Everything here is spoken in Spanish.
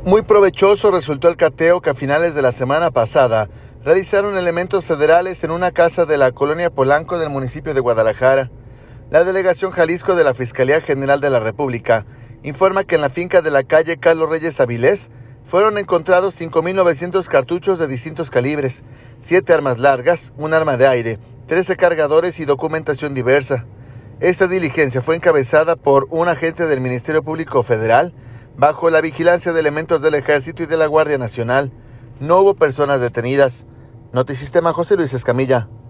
Muy provechoso resultó el cateo que a finales de la semana pasada realizaron elementos federales en una casa de la colonia Polanco del municipio de Guadalajara. La Delegación Jalisco de la Fiscalía General de la República informa que en la finca de la calle Carlos Reyes Avilés fueron encontrados 5.900 cartuchos de distintos calibres, 7 armas largas, un arma de aire, 13 cargadores y documentación diversa. Esta diligencia fue encabezada por un agente del Ministerio Público Federal bajo la vigilancia de elementos del Ejército y de la Guardia Nacional. No hubo personas detenidas. Notisistema, José Luis Escamilla.